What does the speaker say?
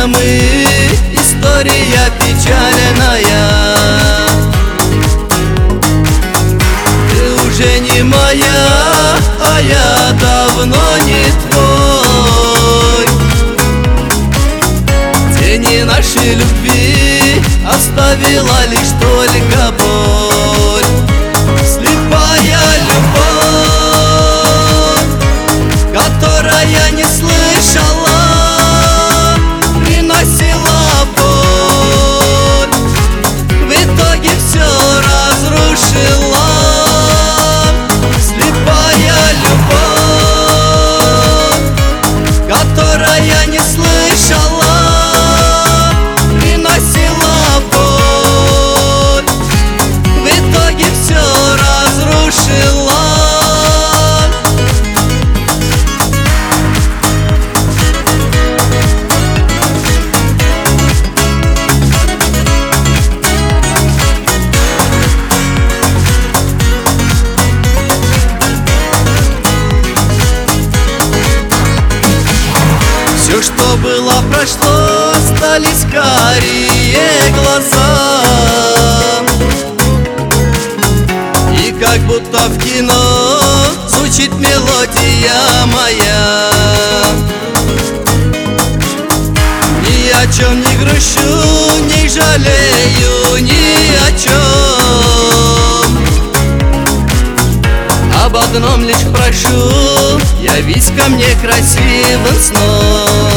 это мы, история печальная. Ты уже не моя, а я давно не твой. Тени нашей любви оставила лишь только боль. Слепая любовь, которая не слышала, приносила боль, в итоге все разрушила. Слепая любовь, которая не слышала, приносила боль, в итоге все разрушила. Все, что было, прошло, остались карие глаза. И как будто в кино звучит мелодия моя. Ни о чем не грущу, не жалею ни о чем. Об одном лишь прошу, явись ко мне красивым сном.